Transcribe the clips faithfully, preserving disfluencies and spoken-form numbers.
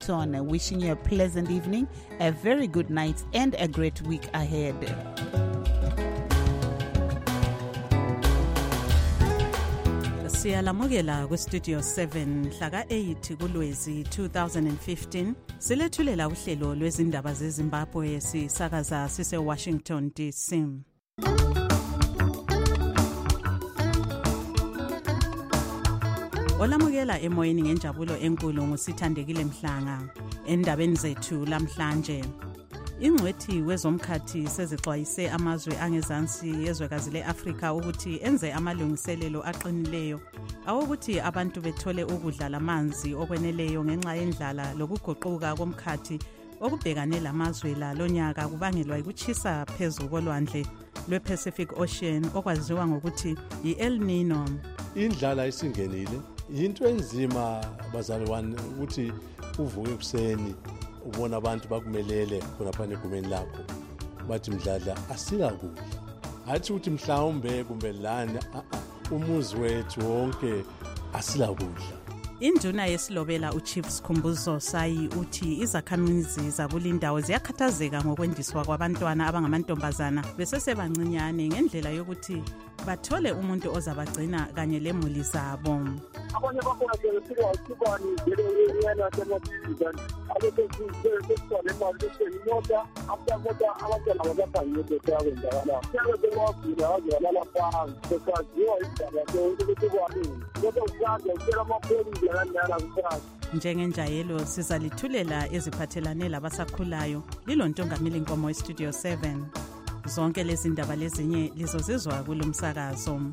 On wishing you a pleasant evening, a very good night, and a great week ahead. Siyalamukela ku Studio seven hlaka eight kuLwezi two thousand fifteen silethulela uhlelo lwezindaba zeZimbabwe sisakaza sise Washington D C. Olamukela emoyeni ngenjabulo enkulu ngusithandekile Mhlanga endabeni zethu lamhlanje. Ingcwethi wezomkhathi sezixwayise amazwe angezansi yezwekazi leAfrika ukuthi enze amalungiselelo aqinileyo awokuthi abantu bethole ukudla lamanzi okweneleyo ngenxa yendlala lokuguquka komkhathi okubhekane lamazwe la lonyaka kubangelwa ukuchisa phezulu kolwandle lwePacific Ocean okwaziwa ngokuthi yiEl Nino. Indlala isingenile into enzima bazalwane ukuthi uvuke kuseni ubona abantu bakumelele khona phana egumeni lakho bathi mdladla asikakudla athi ukuthi mhlawumbe kumbe lana umuzi wethu wonke asilakudla. Induna yesilobela uChief Sikhumbuzo Sayi uthi izakhamizi zakulindawo ziyakhathazeka ngokwendiswa kwabantwana abangamantombazana besesebancinyane ngendlela yokuthi bathole umuntu ozabagcina kanye lemuli zabo. Abanye bakhona sebefika isibani njengeyena yasemabhizinisi abesesisole imali besenimota abamota abantwana babangeke kwenzakala sebebewagula wazalala phansi besaziwa indaba ukuthi kwani kodwa usaze usela amapolisi ngendlela kuphakathi. Njengenjayelo sizalithulela eziphathelane labasakhulayo lilontongamili Nkomo eStudio seven. Zonke lezi ndaba lezinye lizozizwa kulomsakazo.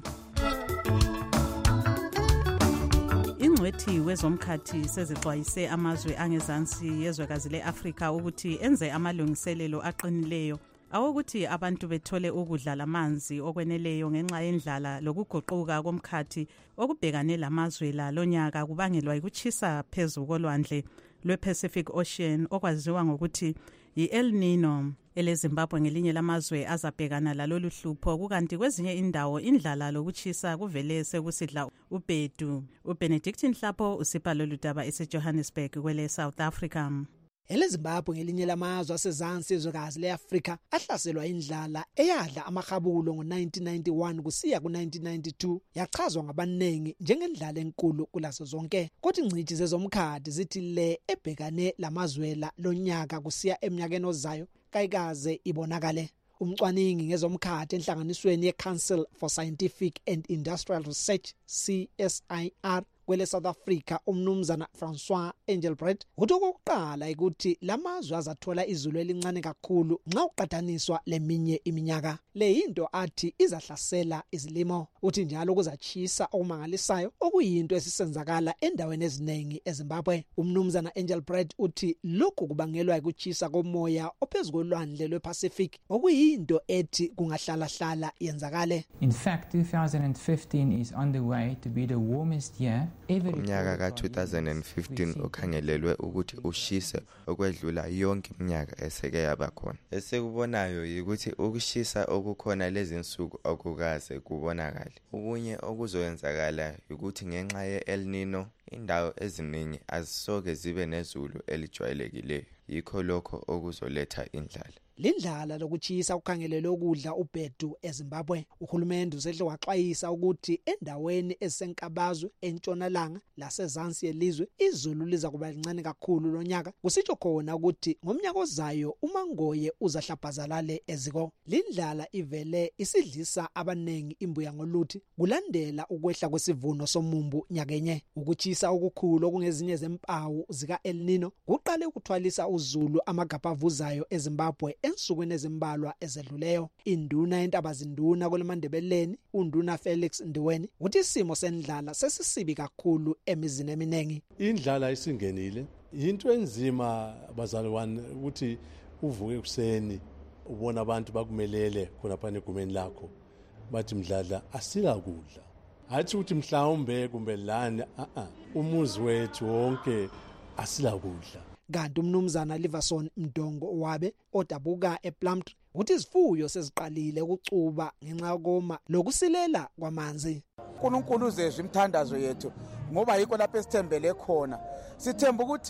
Ingcwethi wezomkhathi sezixwayise amazwe angezansi yezwekazi leAfrika ukuthi enze amalungiselelo aqinileyo awokuthi abantu bethole ukudla lamanzi okweneleyo ngenxa yendlala lokuguquka komkhathi okubhekane lamazwe la lonyaka kubangelwa ukuchisa phezulu kolwandle lwePacific Ocean okwaziwa ngokuthi yiEl Nino. EleZimbabwe ngelinye lamazwe azabhekana lalolu hlupho kukanti kwezinye indawo indlala lokuchisa kuvele sekusidla uBhedu. uBenedict Nhlapho usipha lolu daba eseJohannesburg kwele South Africa. EleZimbabwe ngelinye lamazwe asezansi yezwekazi leAfrika ahlaselwa indlala eyadla amahabulo ngo nineteen ninety-one kusiya ku nineteen ninety-two yachazwa ngabanengi njengendlala enkulu kulazo zonke. Kodwa ingcithi zezomkhathi zithi le ebhekane lamazwela lonyaka kusiya eminyakeni ozayo kayikaze ibonakale. Umcwaningi ngezomkhathi enhlanganisweni yeCouncil for Scientific and Industrial Research C S I R kwele South Africa umnumzana Francois Engelbrecht uthi okokuqala ukuthi lamazwe azathola izulu elincane kakhulu nxa uqhathaniswa leminye iminyaka. Le into athi izahlasela izilimo uthi njalo kuzachisa okumangalisayo okuyinto esisenzakala endaweni eziningi eZimbabwe. Umnumzana Engelbrecht uthi lokhu kubangelwa ukuchisa komoya ophezulu kolwandle lwePacific okuyinto ethi kungahlala hlala yenzakale. In fact, two thousand fifteen is on the way to be the warmest year. Umnyaka ka two thousand fifteen ukhangelelwe ukuthi ushise okwedlula yonke iminyaka eseke yaba khona. Esekubonayo yikuthi ukushisa okukhona lezi insuku okukaze kubonakala. Okunye okuzoyenzakala ukuthi ngenxa yeEl Nino indawo eziningi azisoke zibe nezulu elijwayelekileyo. Yikho lokho okuzoletha indlala. Lindlala lokuchisa ukhangelelo ukudla uBhedu eZimbabwe. Uhulumende usehle waxwayisa ukuthi endaweni esenkabazwe entshonalanga lasezansi yelizwe izulu liza kuba lincane kakhulu lonyaka. Kusitsho khona ukuthi ngomnyaka ozayo umangoye uzahlabhazalale eziko. Lindlala ivele isidlisa abanengi imbuya ngoluthi kulandela ukwehla kwesivuno somumbu nyakenye. Ukuchisa okukhulu okungezinye zempawu zikaEl Nino kuqale ukuthwalisa uzulu amagapha avuzayo eZimbabwe ensukwini ezimbalwa ezedluleyo. Induna entabazinduna kwelemandebeleni uNduna Felix Ndiweni uthi isimo sendlala sesisibi kakhulu emizini eminengi. Indlala isingenile into enzima bazalwane ukuthi uvuke kuseni ubona abantu bakumelele khona phana egumeni lakho bathi mdladla asikakudla athi ukuthi mhlawumbe kumbe lana umuzi wethu wonke asilakudla. Kanti umnumzana Liverson Mdongo wabe odabuka ePlumtree uthi izifuyo seziqalile ukucuba ngenxa yokoma lokusilela kwamanzi. uNkulunkulu uzezwe imthandazo yethu ngoba yikho lapho esithembele khona. Sithemba ukuthi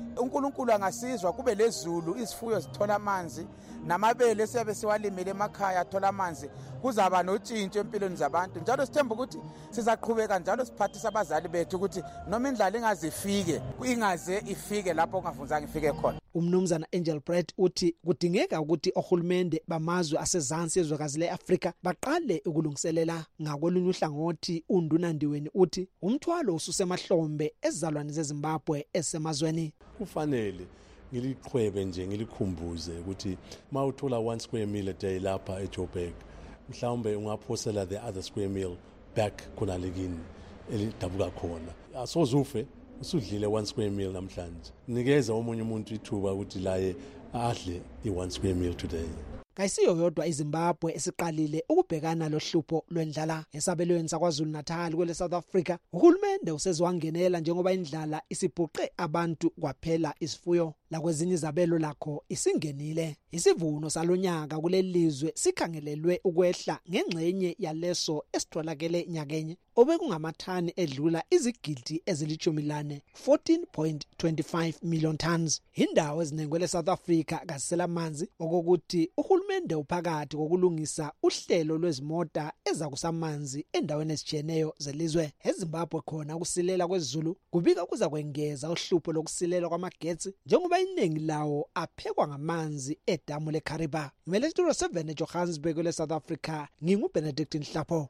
uNkulunkulu angasizwa kube lezulu izifuyo zithola amanzi namabele siyabe siwalimele emakhaya athola amanzi kuzaba notshintsho empilweni zabantu njalo sithemba ukuthi sizaqhubeka njalo siphathisa abazali bethu ukuthi noma indlala ingazifike ingaze ifike lapho kungafunzanga ifike khona. Umnumzana Angel Brett uthi kudingeka ukuthi ohulumende bamazwe asezansi ezwekazi leAfrika baqale ukulungiselela. Ngakolunye uhlangothi uNdunandiweni uthi umthwalo ususemahlombe ezizalwane zeZimbabwe esemazweni. Kufanele ngiliqhwebe nje ngilikhumbuze ukuthi mawuthola one square meal a day lapha eJoburg mhlawumbe ungaphosela the other square meal back khona lekini elidabuka khona. Asozufe usudlile one square meal namhlanje. Nikeza omunye umuntu ithuba ukuthi laye adle i one square meal today. Kayisiyo yodwa iZimbabwe esiqalile ukubhekana lohlupho lwendlala esabelweni saKwaZulu Natal kwele South Africa. Uhulumende usezwangenela njengoba indlala isibhuqe abantu kwaphela isifuyo la kwezinye izabelo lakho isingenile. Isivuno salonyaka kulelizwe sikhangelelwe ukwehla ngengxenye yaleso esitholakele nyakenye obekungamathani edlula izigidi ezilithumilane fourteen point two five million tons. Indawo ezinengwele South Africa kasela amanzi okokuthi uhulumende uphakathi kokulungisa uhlelo lwezimota ezakusamanzi endaweni ezijeneyo zelizwe. eZimbabwe khona ukusilela kwezulu kubika kuza kwengeza uhlupho lokusilela kwamagetsi njengoba iningi lawo aphekwa ngamanzi edamu leKariba. Ngimelethuro seven eJohannesburg le South Africa. NginguBenedict Nhlapho.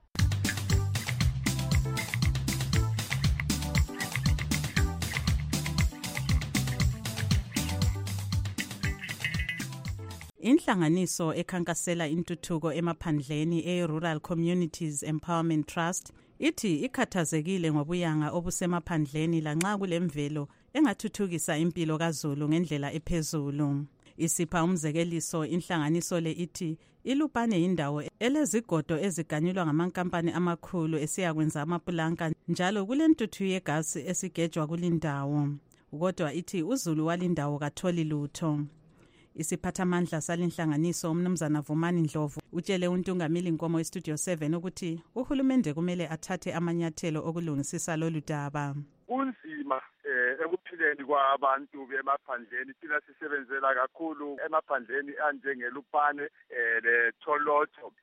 Inhlanganiso ekhankasela intuthuko emaphandleni e-Rural Communities Empowerment Trust ithi ikhathazekile ngobuyanga obusemaphandleni lanxa kulemvelo engathuthukisa impilo kaZulu ngendlela ephezulu. Isipha umzekeliso inhlanganiso le ithi iLupane indawo elezigodo eziganyulwa ngamankampani amakhulu esiyakwenza amapulanka njalo kulentuthu yegasi esigejwa kulindawo. Kodwa ithi uZulu walindawo katholi lutho. Isiphathamandla salinhlanganiso umnumzana Vumani Ndlovu utshele uNtungamili Nkomo eStudio seven ukuthi uhulumende kumele athathe amanyathelo okulungisisa lolu daba. Kunzima ekuphileni kwabantu bemaphandleni thina sisebenzela kakhulu emaphandleni anjengeLupane leTholotho.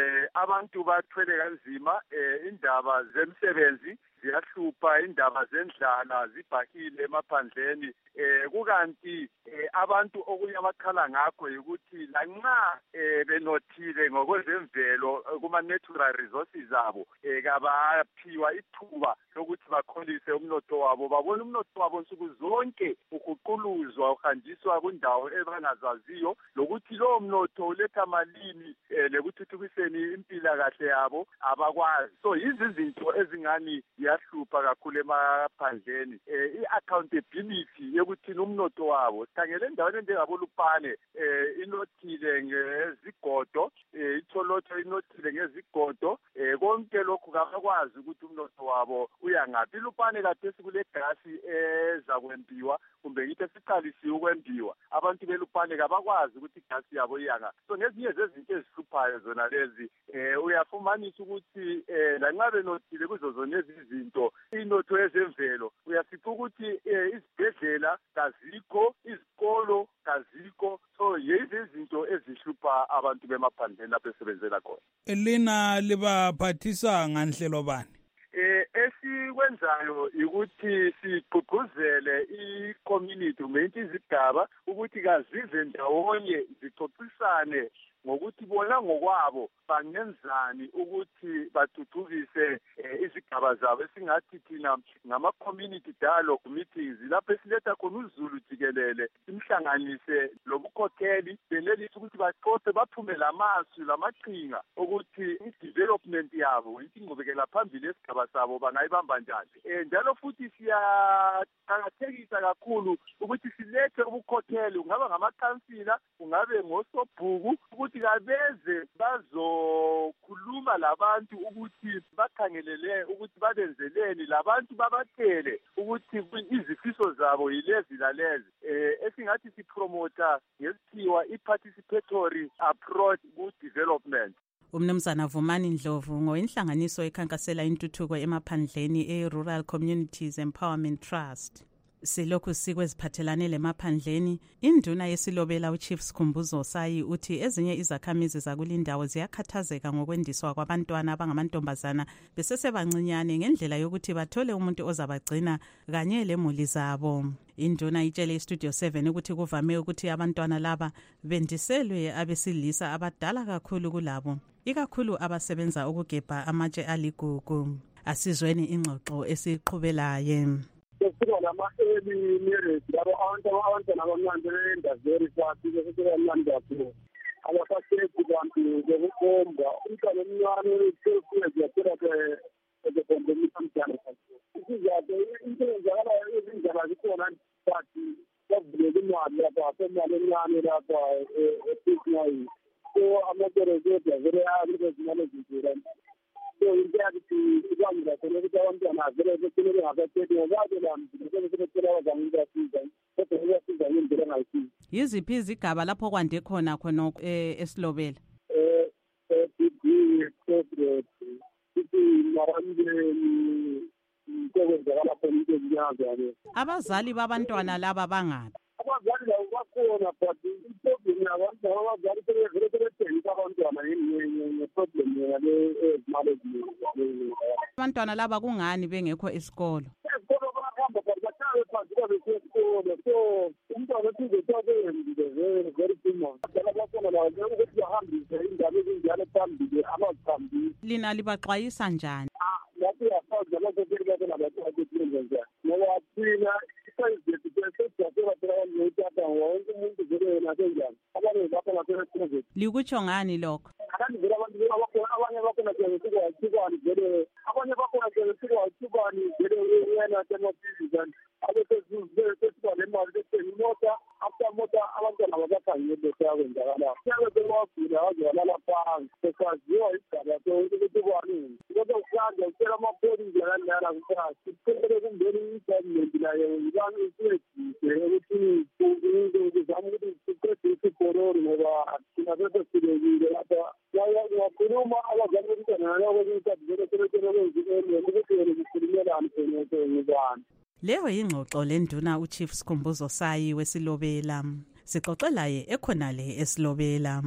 Abantu bathwele kanzima indaba zemsebenzi ziyahlupha, indaba zendlala zibhakile emaphandleni. Eh kukanti abantu okuya bakhala ngakho ukuthi lanxa benothile ngokwezemvelo kuma natural resources zabo ekabaphiwa ithuba lokuthi bakholise umnotho wabo, babona umnotho wabo nsuku zonke ukuquluzwa uhanjiswa kundawo ebangazaziyo lokuthi lo mnotho uletha malini lekuthuthukiseni impila kahle yabo abakwazi. So izinto ezingani yahlupha kakhulu emaphandleni. I-accountability yokuthi umnotho wabo sikhangele endaweni enjengaboLupane inothile ngezigodo, iTholotho inothile ngezigodo, konke lokhu kabakwazi ukuthi umnotho wabo uyangaphi. iLupane kade sikule gasi ezakwembiwa kumbe ngithi siqalisiwe ukwembiwa, abantu beLupane kabakwazi ukuthi igasi yabo iyangaphi. So ngezinye zezinto ezihluphayo zona lezi uyafumanisa ukuthi lanxa benothile kuzo zona izinto inotho yezemvelo uyafica ukuthi izibhedlela kazikho, izikolo kazikho. So yezi izinto ezihlupha abantu bemaphandleni lapho esebenzela khona. Elina libaphathisa nganhlelo bani? Eh esikwenzayo ukuthi sigqugquzele i-community kumbe izigaba ukuthi kazize ndawonye zixoxisane ngokuthi bona ngokwabo bangenzani ukuthi bathuthukise izigaba zabo esingathi thina ngama-community dialogue meetings lapho esiletha khona uZulu jikelele imhlanganise lobukhokheli benelisa ukuthi baxoxe baphume lamasu lamaqhinga ukuthi i-development yabo ingqubekela phambili esigaba sabo bangayibamba njani. Njalo futhi siyaqakathekisa kakhulu ukuthi silethe ubukhokheli, kungaba ngamakhansila, kungabe ngosobhuku, ukuthi kabeze bazokhuluma labantu ukuthi bakhangelele ukuthi babenzeleni, labantu babatele ukuthi izifiso zabo yilezi lalezi. Esingathi sipromota ngesikhiwa i-participatory approach ku-development. Umnumzana Vumani Ndlovu ngoyinhlanganiso ekhankasela intuthuko emaphandleni e-Rural Communities Empowerment Trust. Silokhu sikweziphathelane lemaphandleni, induna yesilobela uChief Sikhumbuzo Sayi uthi ezinye izakhamizi zakulindawo ziyakhathazeka ngokwendiswa kwabantwana abangamantombazana besesebancinyane ngendlela yokuthi bathole umuntu ozabagcina kanye lemuli zabo. Induna itshele iStudio seven ukuthi kuvame ukuthi abantwana laba bendiselwe abesilisa abadala kakhulu kulabo, ikakhulu abasebenza ukugebha amatshe aligugu. Asizweni ingxoxo esiqhubelaye. Sekuba nama-early marriage labo abantu abantwana abancane benda very fast besesebancane kakhulu abasaseki bantu bekukhomba umntwana omncane sesiyaziyathola ezekondomisamdala isizathu into enzakalayo izindlela zikhona but bavuleka imali lapha asemali encane lapha episinayi so amaterezetha vele ayazimali ezinzira so into yakuthi ibangela khona ukuthi abantwana vele bephile bengasathethi ngoba sebethela abazange basiza kodwa beyasiza ngendlela engayisizi. Yiziphi izigaba lapho kwande khona khona esilobela? Eh eh ithi marambeni kwenzakala khona into ezinyazo. Abazali babantwana laba bangaphi? Abazali labo bakhona but iproblem yabantu abazali sebevele sebethengisa abantwana ngeproblem yale ezimali eziningi. Abantwana laba kungani bengekho esikolo? Esikolo bahamba bahlale phansi babesesikolo so umntwana uthizethakendile very very simple. Abadala bakhona lawo ukuthi bahambise indaba ezinjalo phambili abaziphambili. Lina libaxwayisa njani? Lapho yafaza abazekeli babe nabathathu njani ngoba thina isayizithe sesiyathola phela notata wonke umuntu vele yena senjani abanye lapho ngasesikole. Likutsho ngani lokho? Akandi vele abantu bakhona abanye bakhona njengesiko wathukani vele abanye bakhona njengesiko wathukani vele yena semaphizi abesesiba nemali bethenga imota after mota abantwana babakhangile besakwenzakala yabe bewagula waze walala phansi besaziwa isigaba sonke ukuthi kwanini kodwa usanda usela amapholisa kanjalo kusasa kuphele kumbeni i-government nayo ibani isiwedise ukuthi kuzama ukuthi siqede isikorori ngoba thina sesesilekile lapha wakhuluma abazali bomntwana naloko kuyithathi vele sebethelekenzikeni ukuthi wena kukhulumelani ngibani. Leyo yingxoxo lenduna uChief Sikhumbuzo Sayi wesilobela. Sixoxelaye ekhonale esilobela.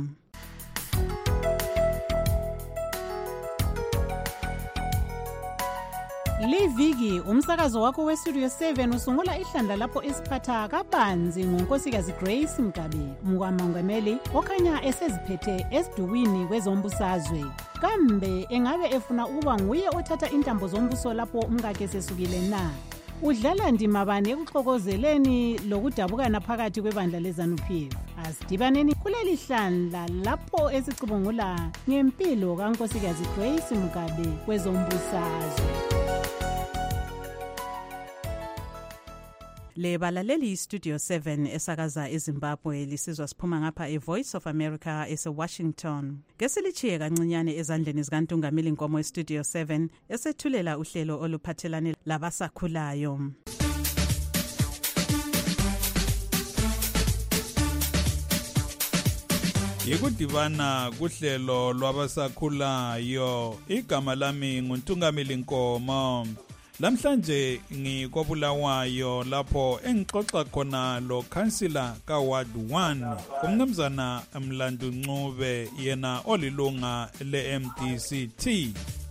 Liviki umsakazo wakho weStudio seven usungula ihlandla lapho esiphatha kabanzi ngonkosikazi Grace Mgabe, umkamongameli okhanya eseziphethe esidukwini kwezombusazwe. Kambe engabe efuna ukuba nguye othatha intambo zombuso lapho umkakhe sesukile na? Udlala ndima bani ekuxokozeleni lokudabukana phakathi kwebandla leZANU-P F? Asidibaneni kuleli hlandla lapho esicubungula ngempilo kankosikazi Grace Mgabe kwezombusazwe. Le balaleli iStudio seven esakaza eZimbabwe lisizwa siphuma ngapha eVoice of America eseWashington. Ngesilichiye kancinyane ezandleni zikaNtungameli Nkomo eStudio seven esethulela uhlelo oluphathelane labasakhulayo. Yikudibana kuhlelo lwabasakhulayo. Igama lami nguNtungameli Nkomo. Lamhlanje ngikobulawayo lapho engixoxa khona lo councillor ka Ward one umnumzana Mlandu Ncube yena olilunga le M D C T.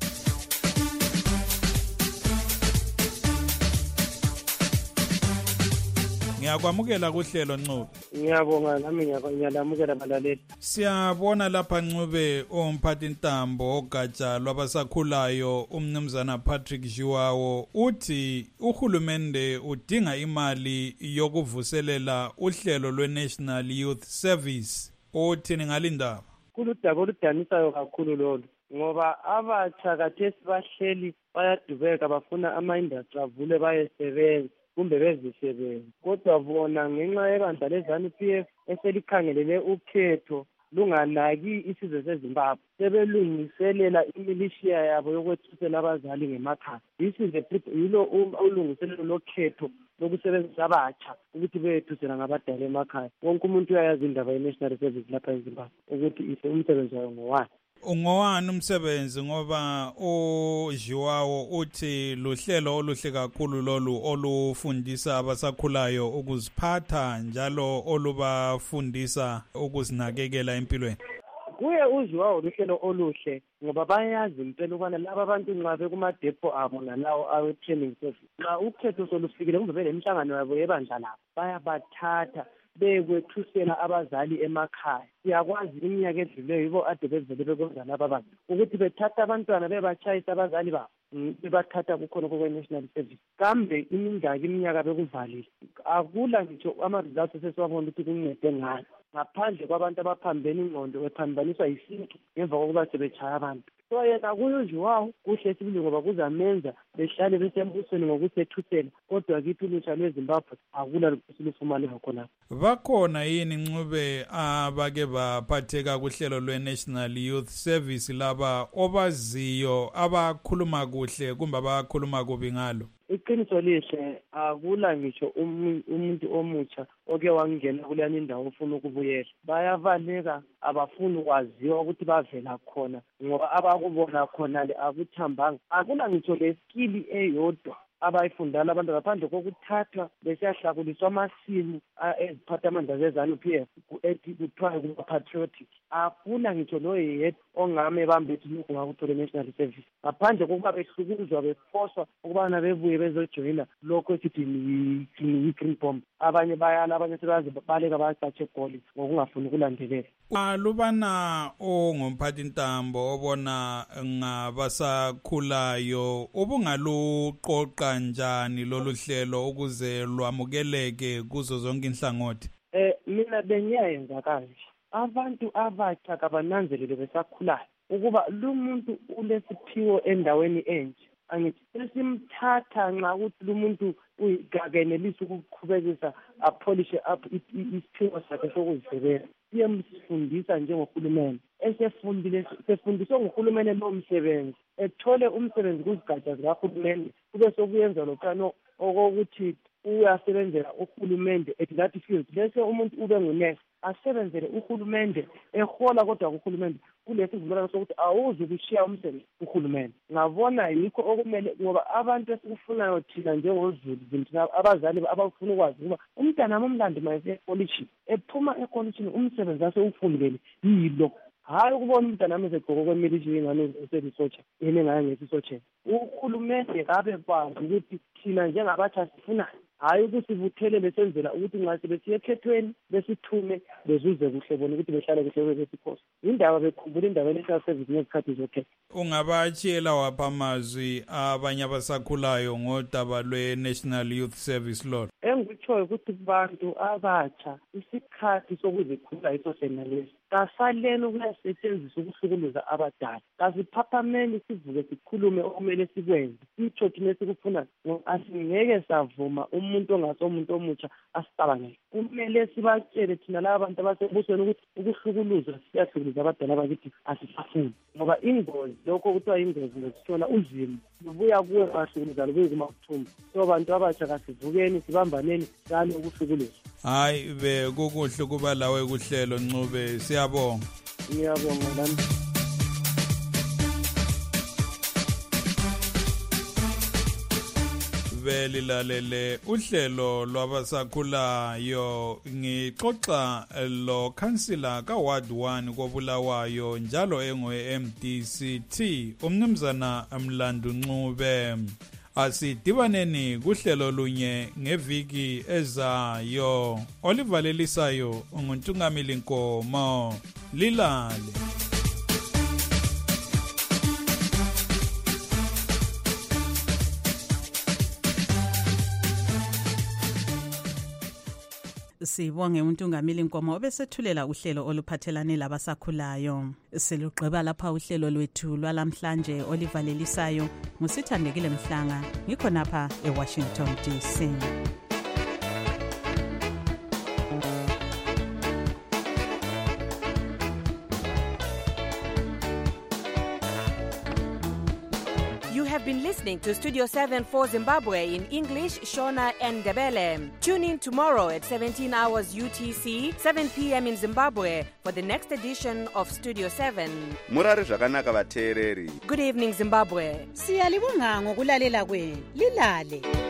Ngiyakwamukela kuhlelo Ncube. Ngiyabonga nami ngiyalamukela balaleli. Siyabona lapha Ncube umphathi ntambo ogatsha lwabasakhulayo umnumzana Patrick Jiwawo uthi uhulumende udinga imali yokuvuselela uhlelo lwe-National Youth Service. Uthi ningalindaba. Kuludaba oludanisayo kakhulu lolo ngoba abatsha kathesi bahleli bayadubeka bafuna ama-industry avule bayesebenza kumbe bezisebenza kodwa bona ngenxa yebandla leZANU-P F eselikhangelele ukhetho lunganaki isizwe seZimbabwe sebelungiselela imilishiya yabo yokwethusela abazali ngemakhaya. This is the yilo ulungiselelo lokhetho lokusebenzisa abatsha ukuthi beyethusela ngabadala emakhaya. Wonke umuntu uyayazi indaba ye-National Service lapha eZimbabwe ukuthi ise umsebenzi wayo ngowani. Ungowani umsebenzi ngoba uJiwawo uthi luhlelo oluhle kakhulu lolu olufundisa abasakhulayo ukuziphatha njalo olubafundisa ukuzinakekela empilweni? Kuye uJiwawo luhlelo oluhle ngoba bayazi impela ukubana laba abantu nxa bekumadepo abo nalawo awe-training service nxa ukhetho solufikile kumbe belemhlangano yabo yebandla labo bayabathatha bekwethusela abazali emakhaya. Siyakwazi iminyaka edluleyo yibo ade bevele bekwenza laba bantu ukuthi bethatha abantwana bebatshayisa abazali babo bebathatha kukhona kokwe-national service. Kambe imingaki iminyaka bekuvalile akula ngitsho ama-results esesiwabona ukuthi kuncede ngayo ngaphandle kwabantu abaphambene ingqondo bephambaniswa yisintu ngemva kokuba sebetshaya abantu. So yena kuyoJiwawo kuhle sibili ngoba kuzamenza behlale besembusweni ngokusethusela kodwa kithi ulutsha lweZimbabwe akula lusilufumane khona. Bakhona yini Ncube abake baphatheka kuhlelo lwe-National Youth Service laba obaziyo abakhuluma kuhle kumbe abakhuluma kubi ngalo? Iqiniso lihle akula ngisho umuntu omutsha oke wangena kuleyani indawo ofuna ukubuyela. Bayavaleka abafuni ukwaziwa ukuthi bavela khona ngoba abakubona khona le akuthambanga. Akula ngitsho le skill eyodwa abayifundala abantu ngaphandle kokuthathwa besiyahlakuliswa amasimu eziphathamandla ze-ZANU-P F ethi kuthiwa kuma-patriotic. Akula ngitsho lo yedwa ongame bambethi lokhu ngakuthola i-national service ngaphandle kokuba behlukuluzwa befoswa ukubana bebuye bezojoyina lokho esithi yi-green bomb. Abanye bayala abanye sebabaleka bayacatsha egoli ngokungafuni ukulandelela. Alubana ongumphathintambo obona ngabasakhulayo ubungaluqoqa kanjani lolu hlelo ukuze lwamukeleke kuzo zonke inhlangothi? Eh mina bengiyayenza kanje. Abantu abatsha kabananzelele besakhulayo ukuba lo muntu ulesiphiwo endaweni enje. Angithi sesimthatha nxa ukuthi lo muntu uyigakenelisa ukuqhubekisa apolishe up isiphiwo sakhe sokuzisebenza. Siyamfundisa njengohulumeni. Esefundile sefundiswe nguhulumeni lo msebenzi. Ethole umsebenzi kuzigatsha zikahulumeni kube sokuyenza lokano okokuthi uyasebenzela uhulumende at that field bese umuntu ube ngunesi asebenzele uhulumende ehola kodwa kuhulumende kulesi sivumelwano sokuthi awuzi ukushiya umsebenzi uhulumende. Ngabona yikho okumele ngoba abantu esikufunayo thina njengozulu thina abazali abafuna ukwazi ukuba umntana momlandi mayese ekolishini ephuma ekolishini umsebenzi ase ufundele yilo hayi ukubona umntana nami segqoko kwemilishini ngane uselisotsha yena engayengesi isotsha. Uhulumende kabe kwazi ukuthi thina njengabatsha sifuna hayi ukusivuthelele senzela ukuthi nxa sebesiye ekhethweni besithume bezuze kuhle bona ukuthi behlale kuhle besikhosi. Indaba bekhumbula indaba le-national service ngezikhathi zokhetho. Ungabatshela wapha amazwi abanye abasakhulayo ngodaba lwe-National Youth Service Law? Engikutshoyo ukuthi kubantu abatsha isikhathi sokuzikhulula iso senalesi kasaleni ukuyasetshenziswa ukuhlukuluza abadala. Kasiphaphameni sivuke sikhulume okumele sikwenze sitsho thina esikufuna asingeke savuma umuntu ongasomuntu omutsha asicabangele. Kumele sibatshele thina laba bantu abasebusweni ukuthi ukuhlukuluza siyahlukuluza abadala bakithi asisafuni ngoba ingozi lokho kuthiwa ingozi ngesithola uzimo lubuya kuwe bahlukuluza lubuye kumakuthumba. So bantu abatsha kasivukeni sibambaneni kani ukuhlukuluza. Hayi be kukuhle kuba lawe kuhlelo Ncube siyabonga. Ngiyabonga nami. Belilalele uhlelo lwabasakhulayo ngixoxa lo councillor ka Ward one koBulawayo njalo engwe M D C T umnumzana Mlandu Ncube. Asidibaneni kuhlelo lunye ngeviki ezayo. Olivalelisayo unguntungamili Nkomo. Lilale. Sibonge uNtungamili Nkomo obesethulela uhlelo oluphathelane labasakhulayo. Selugqiba lapha uhlelo lwethu lwalamhlanje olivalelisayo ngusithandekile Mhlanga ngikho napha eWashington D C. You have You've been listening to Studio seven for Zimbabwe in English, Shona and Ndebele. Tune in tomorrow at seventeen hours U T C, seven p.m. in Zimbabwe for the next edition of Studio seven. Murari zvakanaka vateereri. Good evening, Zimbabwe. Siyalibonga ngokulalela kwenu. Lilale.